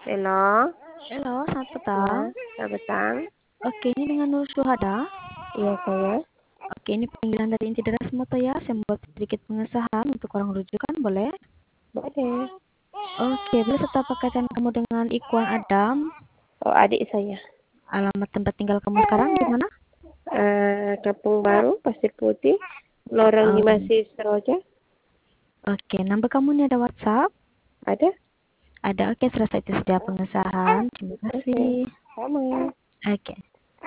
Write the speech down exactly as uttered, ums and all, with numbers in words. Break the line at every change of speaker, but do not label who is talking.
Halo,
Halo, selamat
ya,
petang.
selamat petang.
Oke, ini dengan Nur Syuhada.
Iya, saya.
Oke, ini panggilan dari Inti Deras Moto ya. Saya membuat sedikit pengesahan untuk orang rujukan, boleh?
Boleh.
Oke, boleh serta pakaian kamu dengan Ikhwan Adam.
Oh, adik saya.
Alamat tempat tinggal kamu sekarang di mana?
Eh, Kampung Baru, Pasir Putih, Lorong
Oh,
Dimasih Seroja.
oke, nomor kamu ini ada WhatsApp?
Ada?
Ada, oke, selesai itu sudah pengesahan. Terima
Oke,
kasih.
sama.
Oke.